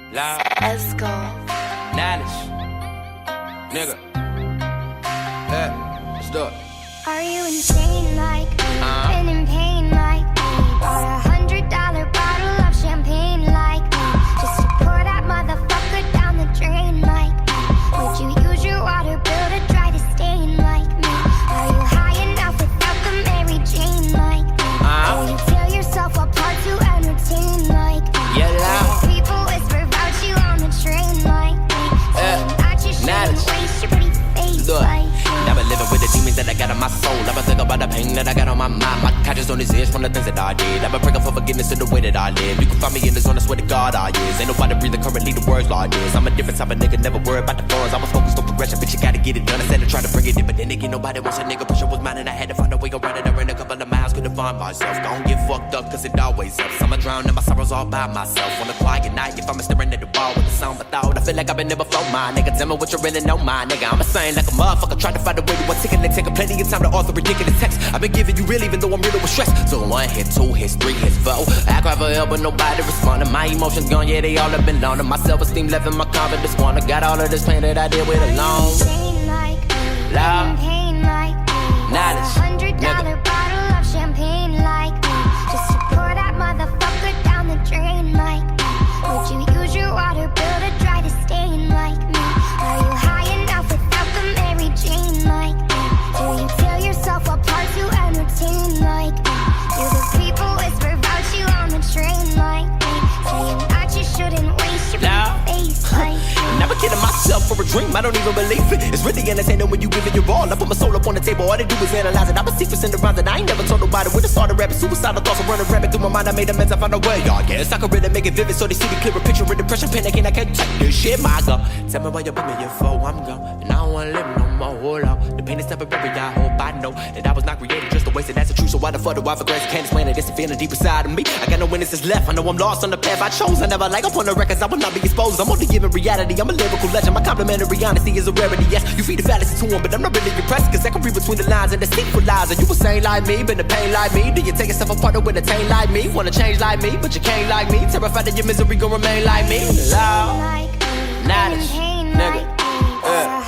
Loud. Let's go. Knowledge. Nigga. Yeah, let's do it. Are you insane like me? Been in pain like me? Bought $100 bottle of champagne like me? Just to pour that motherfucker down the drain like me? Would you use your water bill to dry the stain like me? Are you high enough without the Mary Jane like me? Will you tear yourself apart to entertain like me? Yeah, loud. People whisper about you on the train like me, saying that you shouldn't waste your pretty face Look, like me. I've been living with the demons that I got on my soul. I've been thinking about the pain that I got on my mind. My conscience on this edge from the things that I did. I've been praying for forgiveness in the way that I live. You can find me in the zone, I swear to God I is. Ain't nobody breathing currently the words like this. I'm a different type of nigga, never worry about the funds. I was focused on progression, but you gotta get it done. I said to try to bring it in, but then again nobody wants a nigga. Pressure was mine and I had to find a way around it. I ran a couple of miles, couldn't find myself. Don't get fucked up, cause it always helps. I'ma drown in my sorrows all by myself. On a quiet night, if I'm staring at the wall with the sound of thought, I feel like I've been never flow my nigga. Tell me what you really know, my nigga. I'm a saying like a motherfucker, try to find a way to one ticket. They taking plenty of time to author ridiculous text. I've been giving you real even though I'm riddled with stress. So 1 hit, 2 hits, 3 hits, 4. I cry for help but nobody responding. My emotions gone, yeah, they all have been loaned. My self-esteem left and my confidence gone. I got all of this pain that I did with alone. Loud. Knowledge. $100 bottle of champagne like me, just to pour that motherfucker down the drain like me. Would you use your water bill to dry the stain like me? Are you high enough without the Mary Jane like me? Do you tear yourself apart to entertain like me? Do the people whisper about you on the train like me, saying that you shouldn't waste your face like me? Never kidding myself for a dream, I don't even believe it. It's really entertaining when you give it your all. I put my soul up on the table, all they do is analyze it. I'm a secret in the rhymes that I ain't never told nobody. When I started rapping, suicidal thoughts are running rampant through my mind. I made amends, I found a way. I guess I could really make it vivid so they see the clearer picture. In depression, panicking, I can't take this shit, my God. Tell me why you put me in for, I'm gone. And I don't wanna live no more, hold on. The pain is temporary, I hope I know that I was not created just to waste it, that's the truth. So why the fuck do I for grace can't explain it? It's a feeling deep inside of me. I got no witnesses left, I know I'm lost on the path I chose. I never like up on the records, I will not be exposed. I'm only giving reality, I'm a lyrical legend. My complimentary honesty is a rarity, yes. You feed the fallacy to him, but I'm not really impressed, cause I can read between the lines and the secret lies. Are you a saint like me, been the pain like me? Do you take yourself apart with a taint like me? Wanna change like me, but you can't like me. Terrified that your misery gon' remain like me. Loud. Knowledge. Nigga.